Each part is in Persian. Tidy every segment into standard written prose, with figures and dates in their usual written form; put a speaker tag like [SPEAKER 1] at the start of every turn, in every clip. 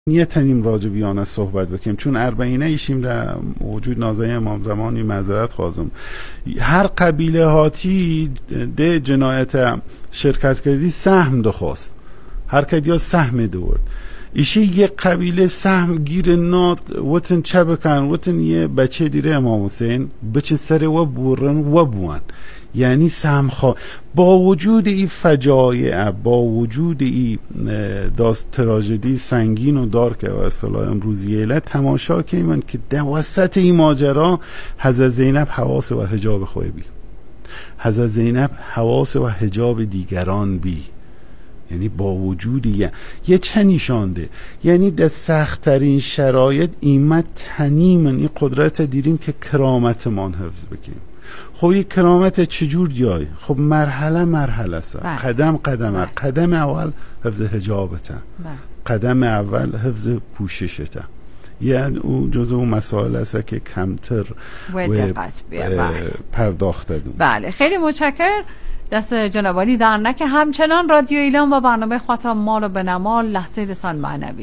[SPEAKER 1] یه تنیم راجع بیانه صحبت بکنیم چون اربعینه ایشیم در وجود نازه امام زمانی معذرت خوازم هر قبیله هاتی ده جنایت شرکت کردی سهم دخواست هر کدیا سهم دورد ایشی یه قبیله سهم گیر نات وطن چه بکن وطن یه بچه دیره امام حسین بچه سر و بورن و بوان یعنی سهم با وجود این فجایع با وجود این تراژدی سنگین و دار که و اصطلاح امروزی ایله تماشا که من که در وسط این ماجرا حضرت زینب حواس و حجاب خواه بی حضرت زینب حواس و حجاب دیگران بی یعنی با وجود یه چه نشانده یعنی در سخت‌ترین شرایط ایمت تنیمن این قدرت دیریم که کرامتمان حفظ بکنیم خب این کرامت چجور دیای خب مرحله سا قدم اول حفظ حجابته قدم اول حفظ پوششته یعنی اون جزء اون مسائل است که کمتر و پرداخته دون.
[SPEAKER 2] بله خیلی متشکرم دست جناب عالی در نکه همچنان رادیو ایلام با برنامه خاطر مال و بنمال لحظه لسان معنوی.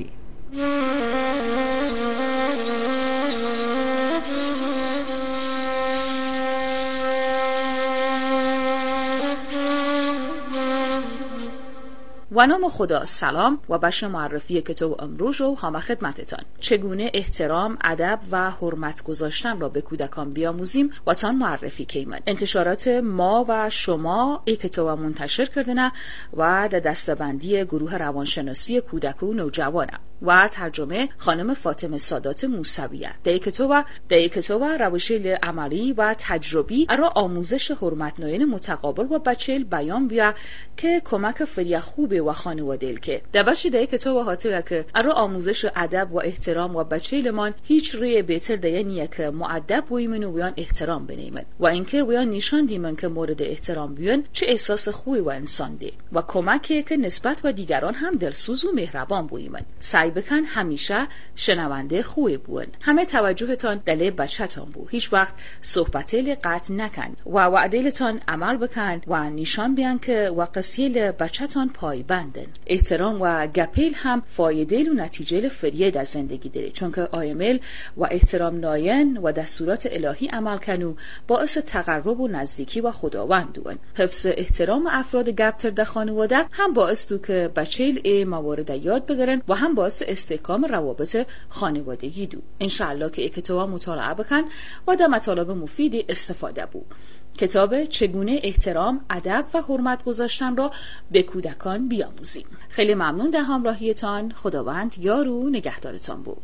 [SPEAKER 3] و نام خدا سلام و بشه معرفی کتاب امروز و همه خدمتتان. چگونه احترام، ادب و حرمت گذاشتن را به کودکان بیاموزیم و تان معرفی کیمن. انتشارات ما و شما این کتاب منتشر کردنه و در دستبندی گروه روانشناسی کودک و نوجوانه و ترجمه خانم فاطمه سادات موسویه. در کتاب روش‌های عملی و تجربی را آموزش حرمت نوین متقابل و بچه‌ل بیان بیا که کمک فریا خوبه و خانواده که در کتاب حاطقه که را آموزش ادب و احترام و بچه‌لمان هیچ روی بهتر دیگه که مؤدب بویمن و ویان احترام بنیمن و اینکه ویان نشان دیمن که مورد احترام بیان چه احساس خوبی و انسان ده و کمکی که نسبت و دیگران هم دلسوز و مهربان بویمن. سعی بکن همیشه شنونده خوبی بون. همه توجهتان دل بچه‌تان بو. هیچ وقت صحبتیل قطع نکن و وعده‌تان عمل بکن و نشان بیان که و قصیل بچه‌تان پایبندن. احترام و گپیل هم فایده و نتیجه فریاد از زندگی داره چون که آیمل و احترام ناین و دستورات الهی عمل کنو باعث تقرب و نزدیکی و خداوند دون. حفظ احترام افراد گپتر در خانواده هم باعث دو که بچه‌ل ای موارد یاد بگیرن و هم باعث استحکام روابط خانوادگی دو. انشاءالله که کتاب مطالعه بکن و در مطالب مفید استفاده بو. کتاب چگونه احترام، ادب و حرمت گذاشتن را به کودکان بیاموزیم. خیلی ممنون در همراهیتان. خداوند یار و نگهدارتان بود.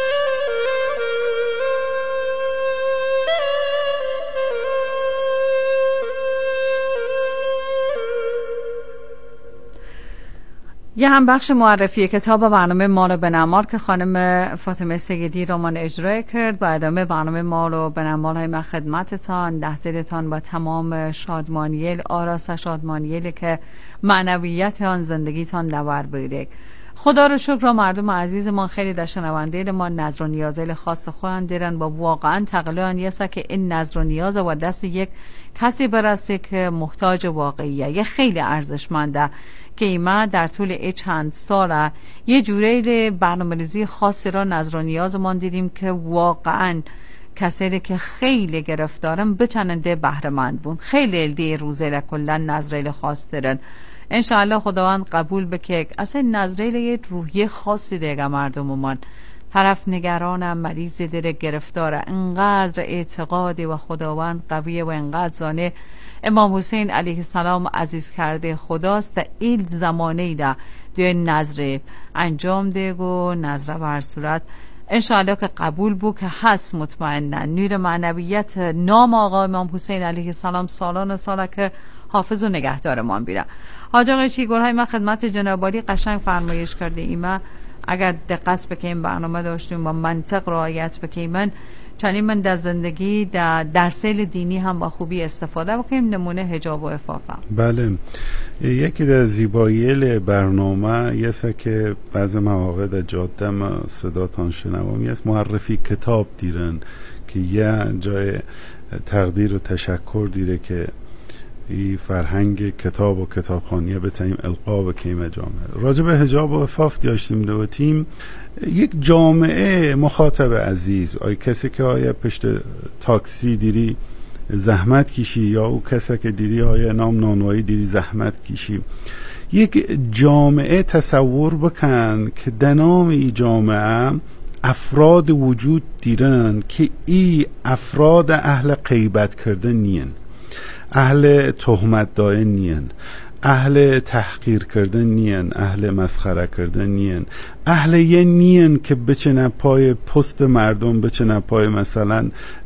[SPEAKER 2] یه هم بخش معرفی کتاب برنامه مال و بنمال که خانم فاطمه سیدی رمان اجرا کرد با ادامه برنامه مال و بنمال های من خدمتتان دهزیرتان با تمام شادمانیل آراسته شادمانیل که معنویت آن زندگیتان لور بیرک. خدا رو شکر مردم عزیز ما خیلی در شنونده ما نظر و نیازل خاص خواهند دیرن با واقعا تقلیان یسا که این نظر و نیاز و دست یک کسی برسه که محتاج واقعیه یه خیلی ارزشمنده که ایما در طول چند ساله یه جوره برنامه‌ریزی خاصی را نظر و نیازمان دیدیم که واقعا کسایی که خیلی گرفتارن بچننده بهره‌مند بون خیلی دی روزه لکلا نظریه خاص دارن. انشاءالله خداوند قبول بکه اصلا نظریه روحیه خاصی دیگه مردممان طرف نگرانم مریض داره گرفتاره انقدر اعتقادی و خداوند قویه و انقدر زانه امام حسین علیه السلام عزیز کرده خداست در این زمانه ده دیگه نظر انجام دیگو نظر بر صورت انشاءالله که قبول بو که هست مطمئنن نور معنویت نام آقا امام حسین علیه السلام سالان ساله که حافظ و نگهدار ما بیره. حاج آقای چیگل‌های من خدمت جناب عالی قشنگ فرمایش کرده ایما اگر دقت بکنیم برنامه داشتیم و منطق رعایت بکنیم چنین من در زندگی در درسیل دینی هم با خوبی استفاده بکنیم. نمونه حجاب و عفافم.
[SPEAKER 1] بله یکی در زیبایی برنامه یسه که بعض مواقع در جاده ما صداتان شنوام یست معرفی کتاب دیرن که یه جای تقدیر و تشکر دیره که این فرهنگ کتاب و کتابخانیه بتاییم القا بکنیم جامعه. راجع به حجاب و عفاف داشتیم دو تیم یک جامعه مخاطب عزیز، آی کسی که آیا پشت تاکسی دیری زحمت کشی یا او کسی که دیری آیا نام نانوایی دیری زحمت کشی، یک جامعه تصور بکن که در نام ای جامعه افراد وجود دیرن که ای افراد اهل غیبت کردن نین، اهل تهمت دادن نین، اهل تحقیر کردن نین، اهل مسخره کردن نین، اهل یه نین که بچنه پای پست مردم، بچنه پای مثلا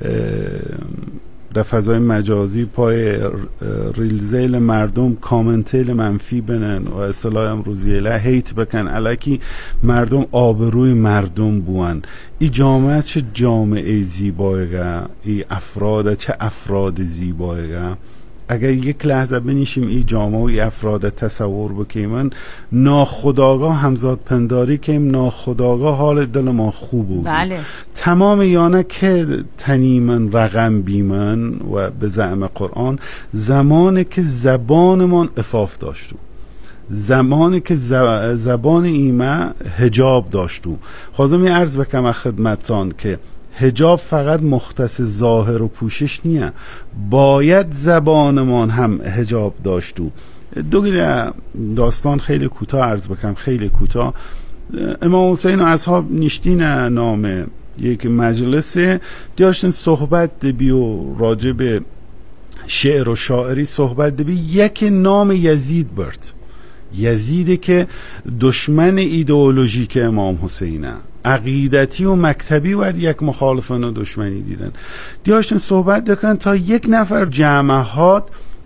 [SPEAKER 1] در فضای مجازی پای ریلزیل مردم کامنتیل منفی بنن و اصطلاح امروزیله هیت بکن الکی مردم آبروی مردم بوان. ای جامعه چه جامعه زیبایگه، ای افراد چه افراد زیبایگه. اگر یک لحظه بنیشیم ای جامعه و ای افراد تصور بکیمن، ناخودآگاه همزاد پنداری کیم، ناخودآگاه حال دل ما خوب بود.
[SPEAKER 2] بله.
[SPEAKER 1] تمام یانه که تنیمن رقم بیمن و به زعم قرآن زمانی که زبانمان افاف داشتو، زمانی که زبان ایمه حجاب داشتو. خواستم یه عرض بکنم خدمتان که حجاب فقط مختص ظاهر و پوشش نیه، باید زبانمان هم حجاب داشتو. دو داستان خیلی کوتاه عرض بکنم، خیلی کوتاه. امام حسین و اصحاب نشتین نام یک مجلس داشتن صحبت دبی و راجع به شعر و شاعری صحبت دبی. یک نام یزید برد، یزیدی که دشمن ایدئولوژیک امام حسینه، عقیدتی و مکتبی ورد یک مخالفان و دشمنی دیدن. دیاشتن صحبت دکن تا یک نفر جمعهات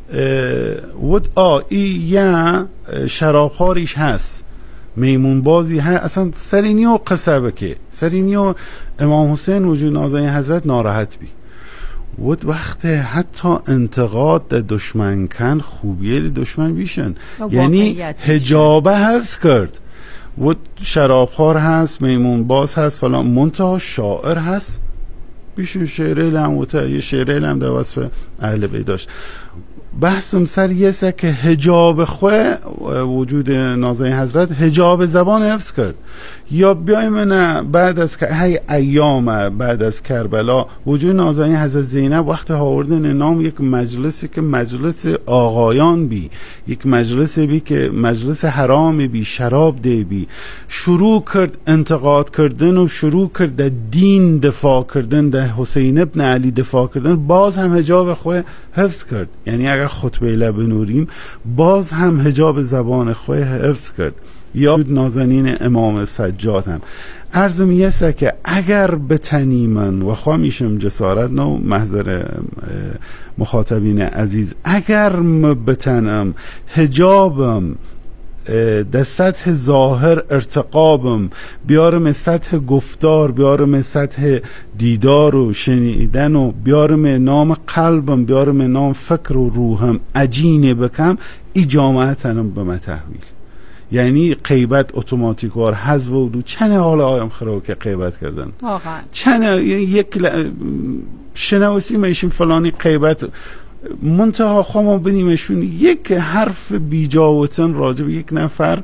[SPEAKER 1] ود یا شرابهاریش هست، میمون بازی هست، اصلا سرینیو قصبه که سرینیو امام حسین وجود نازنین حضرت ناراحت بی ود وقت حتی انتقاد در دشمن کن خوبیه دشمن بیشن، یعنی حجابه حفظ کرد. و شرابخوار هست، میمون باز هست، فلان، منتها شاعر هست، بیشون شعره لموته، یه شعره لم در وصف اهل بیت داشت. بحثم سر یه سه که حجاب خواه وجود نازنین حضرت حجاب زبان حفظ کرد. یا بیایم نه بعد از هی ایام بعد از کربلا وجود نازنین حضرت زینب وقت آوردن نام یک مجلسی که مجلس آقایان بی، یک مجلس بی که مجلس حرام بی، شراب دی بی، شروع کرد انتقاد کردن و شروع کرد در دین دفاع کردن، در حسین ابن علی دفاع کردن، باز هم حجاب خواه حفظ کرد. یعنی اگر خطبه لب نوریم باز هم حجاب زبان خواه حفظ کرد. یا نازنین امام سجاد هم عرضم یسته که اگر بتنی من و خواه میشم جسارت نو محضر مخاطبین عزیز، اگر بتنم حجابم در سطح ظاهر ارتقابم بیارم سطح گفتار، بیارم سطح دیدار و شنیدن و بیارم نام قلبم، بیارم نام فکر و روحم عجینه بکم، ای جامعه تنم به تحویل. یعنی غیبت اتوماتیکوار حذف و دو چنه حالا آیم خراب که غیبت کردن
[SPEAKER 2] واقعا
[SPEAKER 1] چنه یک شنواسی میشیم فلانی غیبت منتها خواهم بنیمشون یک حرف بیجاوتن راجع به یک نفر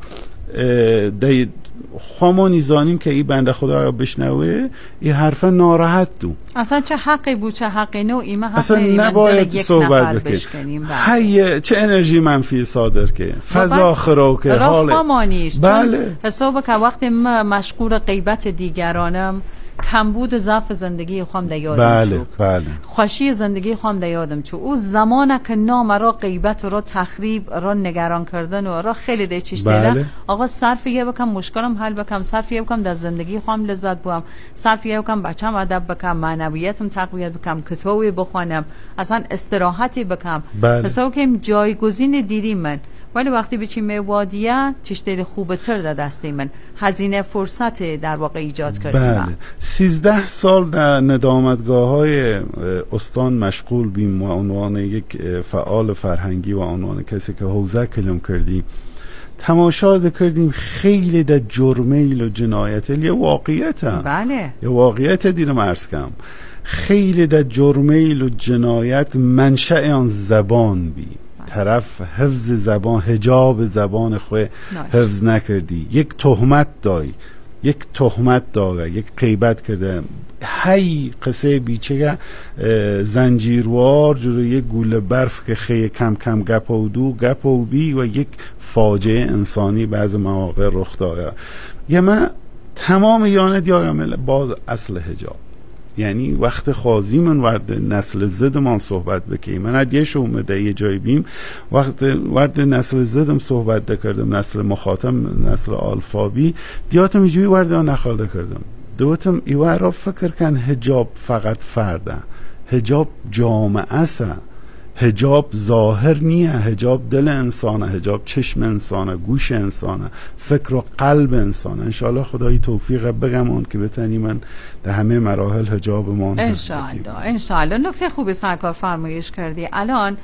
[SPEAKER 1] خواهمانی زانیم که ای بنده خدا بشنوه این حرف ناراحت دو
[SPEAKER 2] اصلا چه حقی بود چه حقی نو ایمه حقی
[SPEAKER 1] اصلا نباید صحبت بکنیم. هی چه انرژی منفی صادر که فضا خراب که
[SPEAKER 2] حال خامانیش.
[SPEAKER 1] بله
[SPEAKER 2] حساب که وقتی مشغول غیبت دیگرانم کمبود ضعف زندگی خواهم در یادم شد.
[SPEAKER 1] بله.
[SPEAKER 2] خوشی زندگی خواهم در یادم شد. او زمانه که نام را غیبت را تخریب را نگران کردن و را خیلی ده چیش دیده آقا صرف یه بکم مشکلم حل بکم، صرف یه بکم در زندگی خواهم لذت بوام، صرف یه بکم بچم ادب بکم، معنویتم تقویت بکم، کتابی بخوانم، اصلا استراحتی بکم. حساب که جایگزین دیری من. ولی وقتی بچیم وادیه چشتر خوبه تر در دستی من هزینه فرصت در واقع ایجاد کردیم.
[SPEAKER 1] بله 13 سال در ندامتگاه های استان مشغول بیم و عنوان یک فعال فرهنگی و عنوان کسی که حوزه کلم کردیم تماشا کردیم خیلی در جرمیل و جنایت یه واقعیت هم.
[SPEAKER 2] بله
[SPEAKER 1] یه واقعیت دیرم عرض کنم خیلی در جرمیل و جنایت منشأ آن زبان بی طرف حفظ زبان حجاب زبان خواه حفظ نکردی، یک تهمت دای، یک تهمت داره، یک غیبت کرده، هی قصه بیچه زنجیروار جوری یک گوله برف که خیلی کم کم گپ و بی و یک فاجعه انسانی بعض مواقع رخ داره. یه من تمام یانه دیارم باز اصل حجاب، یعنی وقت خوازی من ورد نسل زدمان صحبت بکنیم، من ادیش اومده یه جای بیم وقت ورد نسل زدم صحبت دکردم، نسل مخاطم، نسل آلفابی دیاتم ایجوی ورده نخالده کردم. دوتم ایوه را فکر کن حجاب فقط فرده، حجاب جامعه است، حجاب ظاهر نیه، حجاب دل انسانه، حجاب چشم انسانه، گوش انسانه، فکر و قلب انسانه. انشاءالله خدایی توفیق بگم اون که بتنی من در همه مراحل حجاب ما
[SPEAKER 2] انشاءالله. نکته خوبی سرکار فرمایش کردی. الان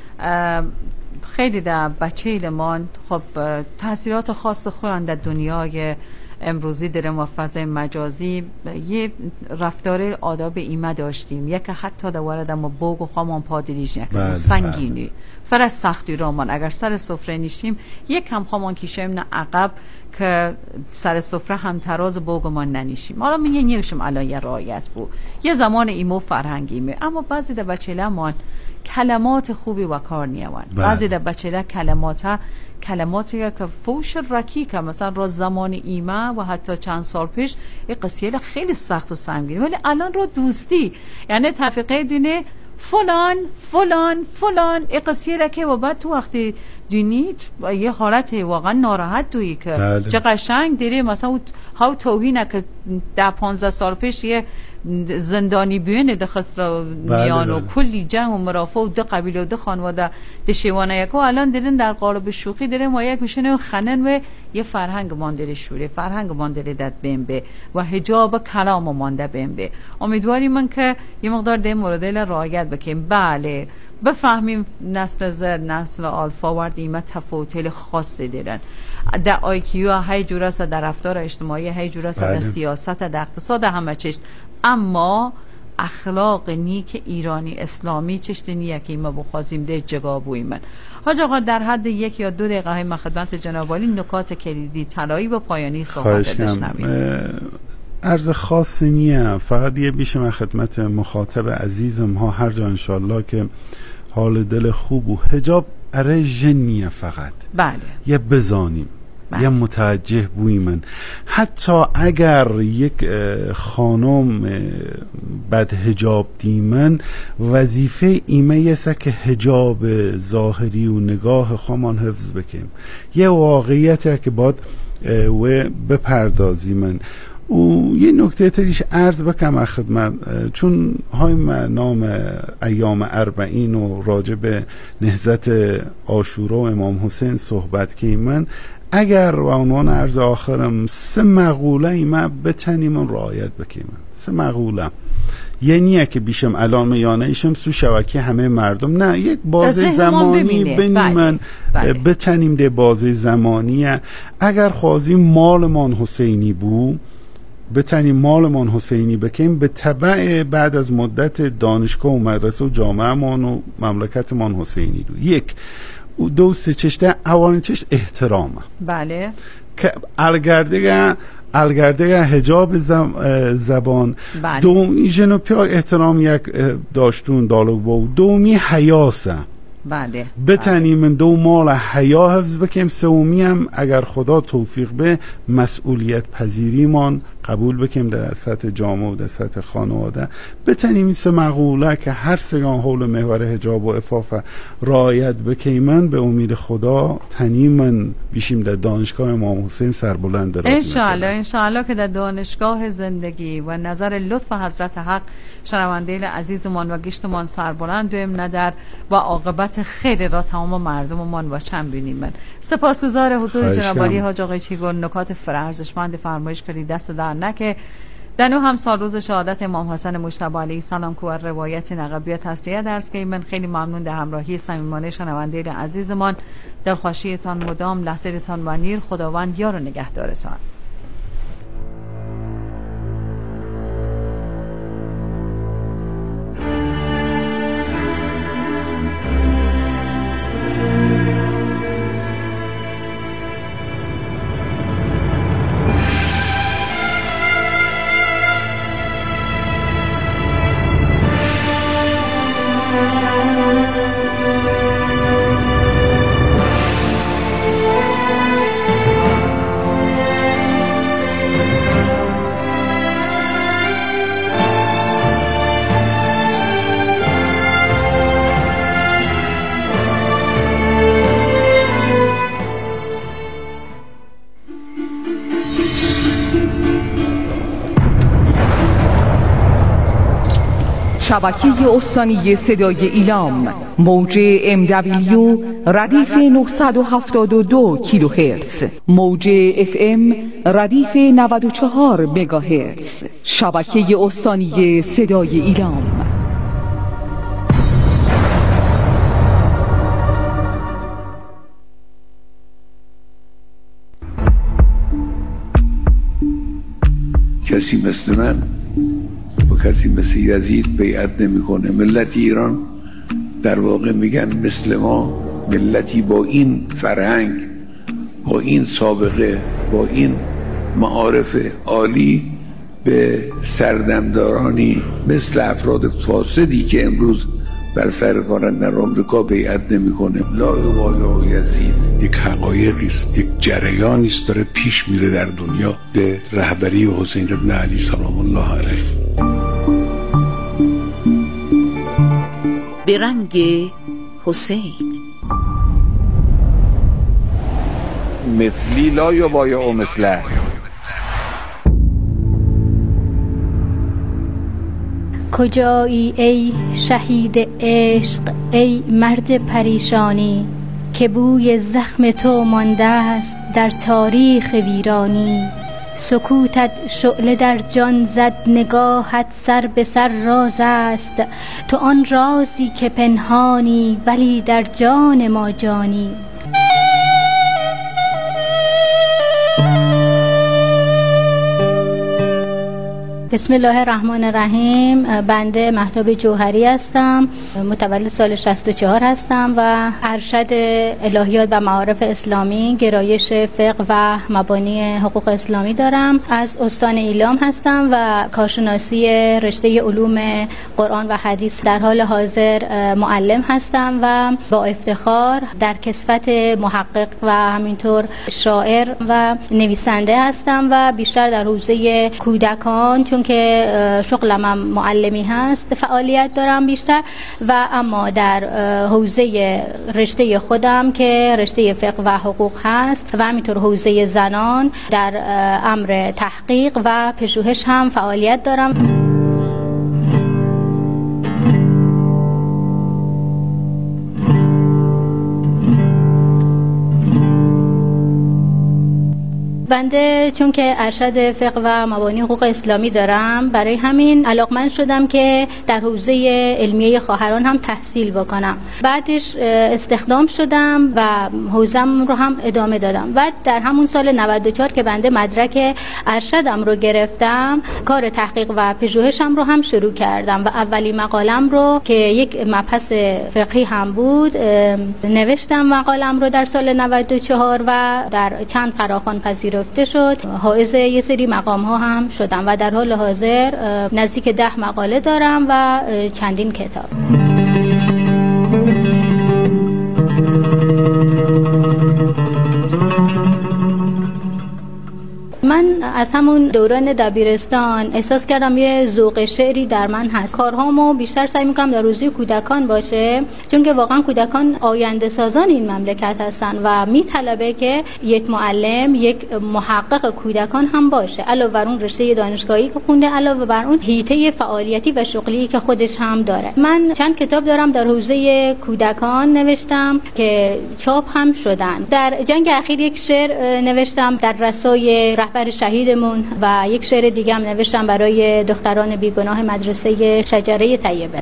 [SPEAKER 2] خیلی در بچه ایلمان خب تاثیرات خاص خودن در دنیای امروزی داریم و فضای مجازی یه رفتار آداب ایمه داشتیم، یک حتی دواره دم بوگ و خوامان پادریش نکنیم سنگینی فرست سختی رامان اگر سر سفره نیشیم یک کم خوامان کشیم نه عقب که سر سفره هم تراز بوگ ما ننیشیم. حالا من یه نیوشم الان یه رعایت بود، یه زمان ایمو فرهنگیمه، اما بعضی در بچه لمان کلمات خوبی و کار نیوان، بعضی در بچه کلماتی که فوش رکیک مثلا را زمان ایمه و حتی چند سال پیش یه قصیه خیلی سخت و سنگین، ولی الان رو دوستی یعنی تفقه دینه فلان فلان فلان یه قصیه که و بعد تو وقتی دینیت یه حالت واقعا ناراحت دویی که چه قشنگ دیره مثلا هاو توهینه که در 15 سال پیش یه زندانی بیونه ده خسرو میان و کلی جنگ و مرافع و ده قبیله و ده خانواده ده شیوانه یکو الان دیدن در قالب شوخی دیره ما یک میشنه خنن و یه فرهنگ ماندره شوره، فرهنگ ماندره داد بمبه و حجاب کلام مانده بمبه. امیدواریم من که یه مقدار ده مورد رعایت بکنیم. بله بفهمیم نسل زد نسل آلفا ورد ایمه تفاوتیل خاصی دیرن در آیکیو هی جوره است، در رفتار اجتماعی هی جوره است، در سیاست در اقتصاد همه چشت، اما اخلاق نیک ایرانی اسلامی چشت نیه که ما بخوازیم ده جگابوی من. حاج آقا در حد 1 یا 2 دقیقه ما خدمت جناب عالی نکات کلیدی طلایی و پایانی صحبت بشنویم.
[SPEAKER 1] عرض خاصی نیه، فقط یه بیشه من خدمت مخاطب عزیزم ها هر جا انشالله که حال دل خوب و حجاب اره جنیه فقط یه بزانیم یه متوجه بوی من. حتی اگر یک خانم بد حجاب دیمن وظیفه ایمه یسه که حجاب ظاهری و نگاه خوامان حفظ بکیم، یه واقعیت که باید و بپردازی من. و یه نکته تریش عرض بکم خدمت، چون های نام ایام 40 و راجع به نهضت عاشورا و امام حسین صحبت که من اگر و عنوان عرض آخرم 3 مقوله ایمه بتنیم رعایت بکیم. 3 مقوله یعنی که بیشم الان میانه ایشم سو شبکه همه مردم نه، یک بازه زمانی بنیمن بتنیم ده بازه زمانیه. اگر خوازیم مالمان حسینی بو بتنیم مالمان حسینی بکنیم، به تبع بعد از مدت دانشگاه و مدرسه و جامعه من و مملکت من حسینی دو. 1 2 3 چشته اولین چشت احترامه.
[SPEAKER 2] بله
[SPEAKER 1] که الگرده حجاب زبان.
[SPEAKER 2] بله.
[SPEAKER 1] دومی جنوبی احترام یک داشتون دالو با دومی حیاسه.
[SPEAKER 2] بله
[SPEAKER 1] بتنیم من 2 مال حیا حفظ بکنیم. 3 هم اگر خدا توفیق به مسئولیت پذیریمان قبول بکنیم در سطح جامعه و در سطح خانواده. بتنیم 3 مقوله که هر سگان حول محور حجاب و عفاف رعایت بکنیم، من به امید خدا تنیم من بیشیم در دانشگاه امام حسین سربلند درات.
[SPEAKER 2] انشاءالله که در دانشگاه زندگی و نظر لطف حضرت حق شنونده عزیزمان و گشتمان سربلند دویم ندر و عاقبت خیر را تمام مردممان و چند بینیم. من سپاسگزار حضور جناب عالی حاج آقای چیگل، نکات فرارزشمند فرمایش کردید، دست در نکه. در نو هم سال روز شهادت امام حسن مجتبی علیه السلام که روایت نقبیه تسلیه درس که من خیلی ممنون در همراهی صمیمانه شنونده عزیزمان. دلخوشیتان مدام، لحظه‌تان و نیر. خداوند یار و نگهدارتان.
[SPEAKER 4] شبکه استانی صدای ایلام، موج MW ردیف 972 کیلوهرتز، موج FM ردیف 94 مگاهرتز. شبکه استانی صدای ایلام.
[SPEAKER 5] کسی مثل من و کسی مثل یزید بیعت نمیکنه. ملت ایران در واقع میگن مثل ما، ملتی با این فرهنگ، با این سابقه، با این معارف عالی به سردمدارانی مثل افراد فاسدی که امروز بر سر کارند در آمریکا بیعت نمیکنه. لا یبایع یزید یک حقایقی است، یک جریانی است داره پیش میره در دنیا به رهبری حسین ابن علی سلام الله علیه.
[SPEAKER 3] به رنگ حسین.
[SPEAKER 5] مثلی لا یبایع مثله.
[SPEAKER 6] کجایی ای شهید عشق، ای مرد پریشانی، که بوی زخم تو مانده است در تاریخ ویرانی. سکوتت شعله در جان زد، نگاهت سر به سر راز است. تو آن رازی که پنهانی، ولی در جان ما جانی. بسم الله الرحمن الرحیم. بنده مهتاب جوهری هستم، متولد سال 64 هستم و ارشد الهیات و معارف اسلامی، گرایش فقه و مبانی حقوق اسلامی دارم. از استان ایلام هستم و کارشناسی رشته علوم قرآن و حدیث. در حال حاضر معلم هستم و با افتخار در کسوت محقق و همینطور شاعر و نویسنده هستم و بیشتر در حوزه کودکان، چون که شغلم هم معلمی هست، فعالیت دارم بیشتر. و اما در حوزه رشته خودم که رشته فقه و حقوق هست و همینطور حوزه زنان در امر تحقیق و پژوهش هم فعالیت دارم. بنده چون که ارشد فقه و مبانی حقوق اسلامی دارم، برای همین علاقمند شدم که در حوزه علمیه خواهران هم تحصیل بکنم. بعدش استخدام شدم و حوزم رو هم ادامه دادم. بعد در همون سال 94 که بنده مدرک ارشدم رو گرفتم، کار تحقیق و پژوهشم رو هم شروع کردم و اولین مقالم رو که یک مبحث فقهی هم بود نوشتم. مقالم رو در سال 94 و در چند فراخوان پذیرفته شد. حائز یه سری مقام ها هم شدم و در حال حاضر نزدیک 10 مقاله دارم و چندین کتاب. من از همون دوران دبیرستان احساس کردم یه ذوق شعری در من هست. کارهامو بیشتر سعی میکنم در حوزه کودکان باشه، چون که واقعا کودکان آینده سازان این مملکت هستن و میطلبه که یک معلم، یک محقق کودکان هم باشه، علاوه بر اون رشته دانشگاهی که خونده، علاوه بر اون حیطه فعالیتی و شغلی که خودش هم داره. من چند کتاب دارم در حوزه کودکان نوشتم که چاپ هم شدن. در جنگ اخیر یک شعر نوشتم در رسای رهبر شهیدمون و یک شعر دیگه هم نوشتم برای دختران بیگناه مدرسه شجره طیبه.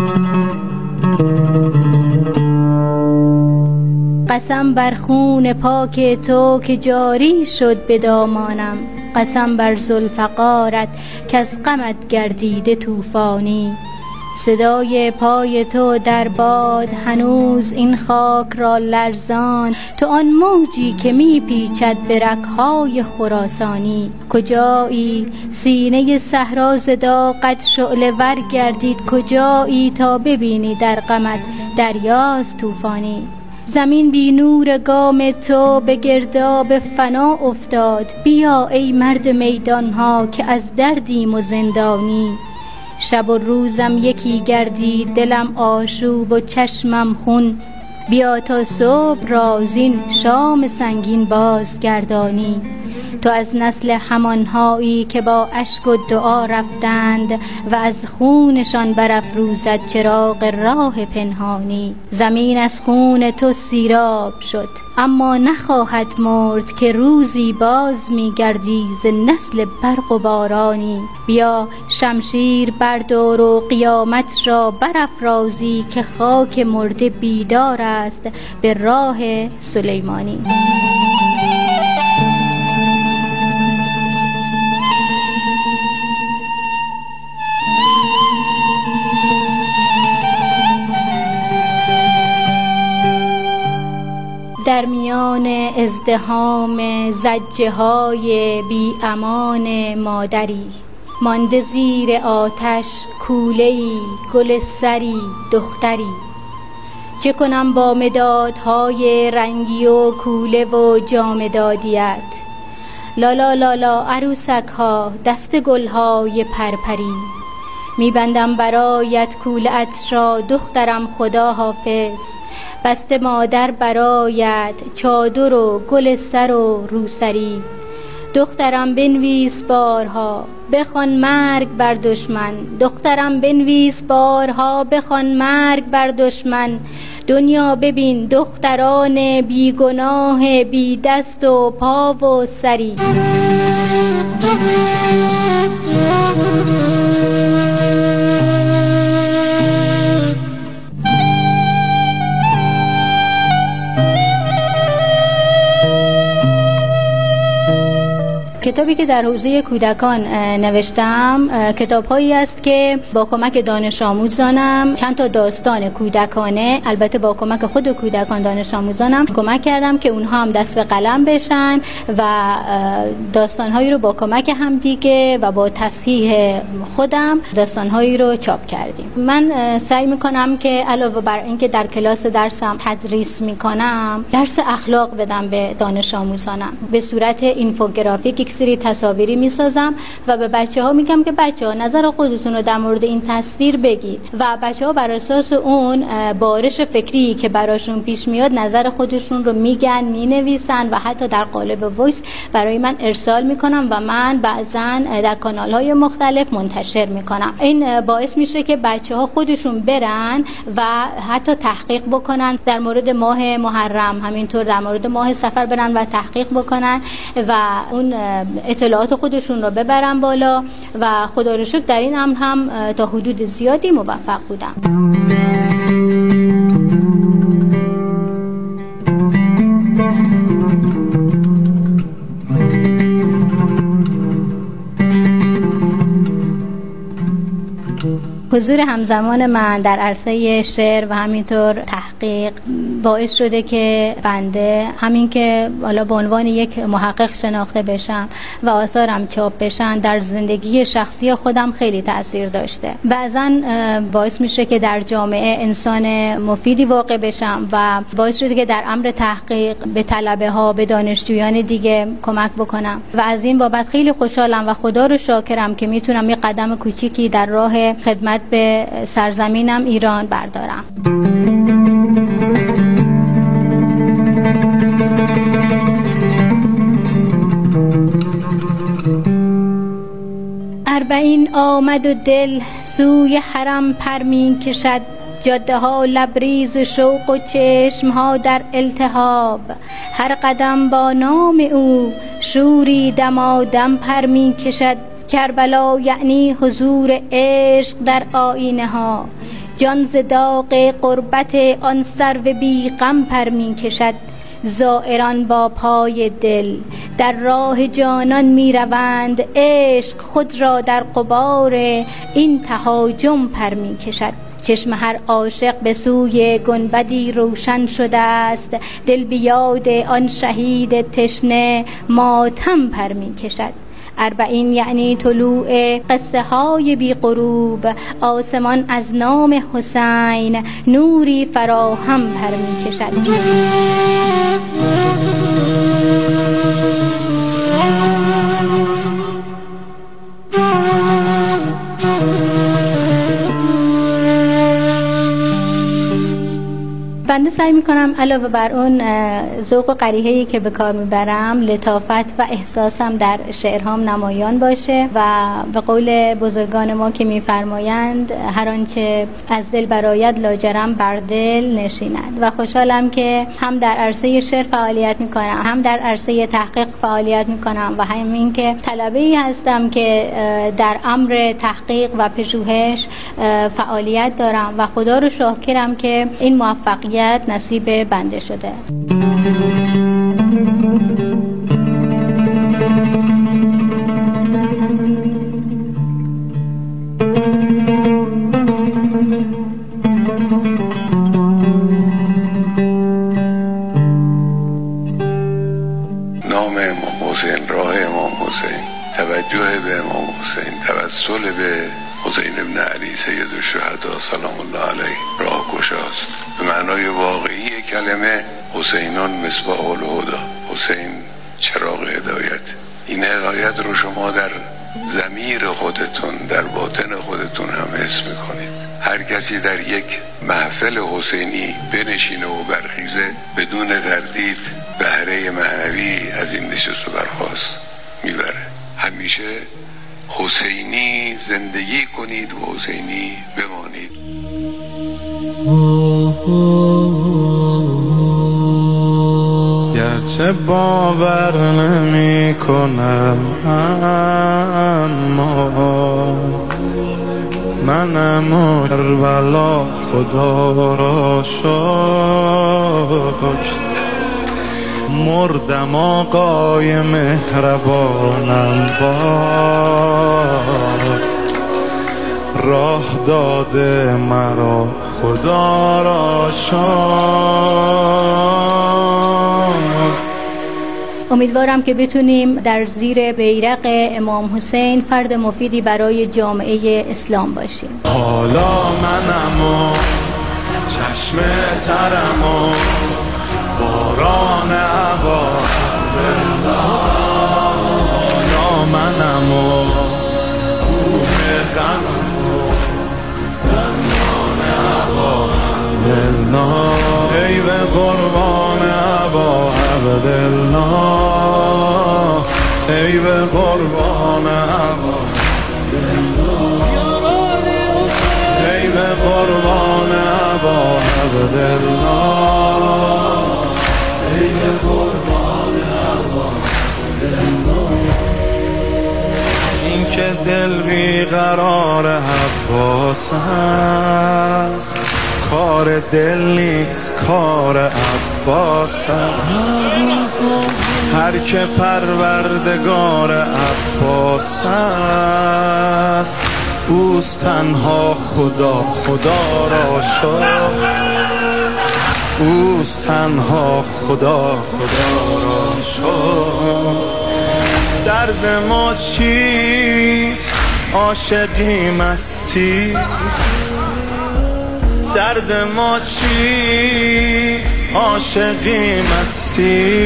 [SPEAKER 6] قسم بر خون پاک تو که جاری شد به دامانم، قسم بر ذوالفقارت که از غمت گردیده طوفانی. صدای پای تو در باد هنوز این خاک را لرزان، تو آن موجی که میپیچد به رگ‌های خراسانی. کجایی سینه صحرا ز داغت شعله ور گردید، کجایی تا ببینی در غمت دریاست طوفانی. زمین بی نور گام تو به گرداب فنا افتاد، بیا ای مرد میدانها که از دردیم و زندانی. شب و روزم یکی گردید، دلم آشوب و چشمم خون، بیا تا صبح رازین شام سنگین بازگردانی. تو از نسل همانهایی که با اشک و دعا رفتند و از خونشان برافروزد چراغ راه پنهانی. زمین از خون تو سیراب شد اما نخواهد مرد که روزی باز می‌گردی ز نسل برق و بارانی. بیا شمشیر بردار و قیامت را برافرازی که خاک مرده بیدار است به راه سلیمانی. در میان ازدحام زجه های بی امان مادری، مانده زیر آتش کوله‌ای گل سری دختری. چه کنم با مدادهای رنگی و کوله و جامدادیت؟ لالا لالا عروسک ها دست گلهای پرپری. میبندم برایت کوله‌ات را دخترم خدا حافظ، بسته مادر برایت چادر و گل سر و روسری. دخترم بنویس بارها بخوان مرگ بر دشمن، دخترم بنویس بارها بخوان مرگ بر دشمن. دنیا ببین دختران بیگناه بی دست و پا و سری. کتابی که در حوزه کودکان نوشتم کتاب‌هایی است که با کمک دانش آموزانم چند تا داستان کودکانه، البته با کمک خود کودکان دانش آموزانم کمک کردم که اونها هم دست به قلم بشن و داستان‌هایی رو با کمک همدیگه و با تصحیح خودم داستان‌هایی رو چاپ کردیم. من سعی می‌کنم که علاوه بر اینکه در کلاس درسم تدریس می‌کنم، درس اخلاق بدم به دانش آموزانم. به صورت اینفوگرافیک سری تصاویری میسازم و به بچه‌ها میگم که بچه‌ها نظر خودتون رو در مورد این تصویر بگید و بچه‌ها بر اساس اون بارش فکری که براشون پیش میاد نظر خودشون رو میگن، مینویسن و حتی در قالب وایس برای من ارسال میکنم و من بعضن در کانال‌های مختلف منتشر میکنم. این باعث میشه که بچه‌ها خودشون برن و حتی تحقیق بکنن در مورد ماه محرم، همینطور در مورد ماه صفر برن و تحقیق بکنن و اون اطلاعات خودشون رو ببرن بالا و خدا رو شکر در این امر هم تا حدود زیادی موفق بودم. حضور همزمان من در عرصه شعر و همینطور تحقیق باعث شده که بنده همین که حالا به عنوان یک محقق شناخته بشم و آثارم چاپ بشن در زندگی شخصی خودم خیلی تأثیر داشته. بعضا باعث میشه که در جامعه انسان مفیدی واقع بشم و باعث شده که در امر تحقیق به طلبه ها، به دانشجویان دیگه کمک بکنم و از این بابت خیلی خوشحالم و خدا رو شاکرم که میتونم یک قدم کوچیکی در راه خدمت به سرزمینم ایران بردارم. اربعین آمد و دل سوی حرم پر می کشد، جاده ها لبریز شوق و چشم ها در التهاب، هر قدم با نام او شوری دمادم پر می کشد. کربلا یعنی حضور عشق در آینه ها، جان ز داغ غربت آن سرو بی غم پر می کشد. زائران با پای دل در راه جانان می روند، عشق خود را در غبار این تهاجم پر می کشد. چشم هر عاشق به سوی گنبدی روشن شده است، دل بیاد آن شهید تشنه ماتم پر می کشد. اربعین یعنی طلوع قصه های بی غروب، آسمان از نام حسین نوری فراهم پر می کشد. بنده سعی میکنم علاوه بر اون ذوق و قریحه‌ای که به کار میبرم، لطافت و احساسم در شعرهام نمایان باشه و به قول بزرگان ما که میفرمایند هر آنچه از دل برآید لاجرم بر دل نشیند. و خوشحالم که هم در عرصه شعر فعالیت میکنم، هم در عرصه تحقیق فعالیت میکنم و همین که طلبه‌ای هستم که در امر تحقیق و پژوهش فعالیت دارم و خدا رو شاکرم که این موفقیت نصیب بنده شده.
[SPEAKER 5] نام امام حسین، راه امام حسین، توجه به امام حسین، توسل به حسین ابن علی سید الشهدا سلام الله علیه راه گشاست. به معنای واقعی کلمه حسینان مصباح الهدی، حسین چراغ هدایت. این هدایت رو شما در ضمیر خودتون، در باطن خودتون هم حس میکنید. هر کسی در یک محفل حسینی بنشینه و برخیزه بدون تردید بهره معنوی از این نشست و برخاست میبره. همیشه حسینی زندگی کنید و حسینی بمانید.
[SPEAKER 7] گرچه باور نمی کنم اما منم و کربلا خدا را شکر، مردم آقای مهربانم باز، راه داده مرا خدا را شکر.
[SPEAKER 6] امیدوارم که بتونیم در زیر بیرق امام حسین فرد مفیدی برای جامعه اسلام باشیم.
[SPEAKER 7] حالا منم و چشم ترم و باران هوا، حالا منم و کوه غمم و درمان هوا، دلنا ای به قربان هوا عبدالله، ای به قربان هوا، ای به قربان هوا عبدالله، ای به قربان هوا عبدالله. این که دل بیقرار عباس است، کار دل نیست کار عباس است. هر که پروردگار عباس است، اوست تنها خدا، خدا را شکر، اوست تنها خدا، خدا را شکر. درد ما چیست؟ عاشقی مستی. درد ما چیست؟ عاشقی مستی.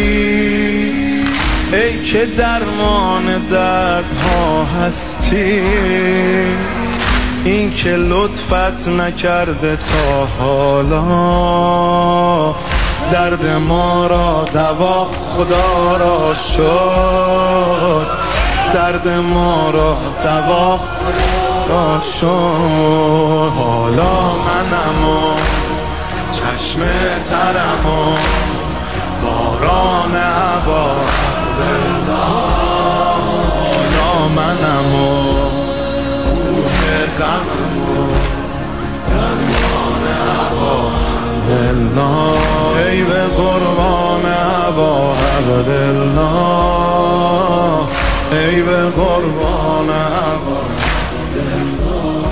[SPEAKER 7] ای که درمان دردها هستی، این که لطفت نکرده تا حالا، درد ما را دوا خدا را شد، درد ما را دوا خدا را شد. حالا منم و چشم ترم و باران هوا، حالا منم و کوه غمم و درمان هوا، دلنا ای به قربان هوا عبدالله، ای به قربان هوا دلنا.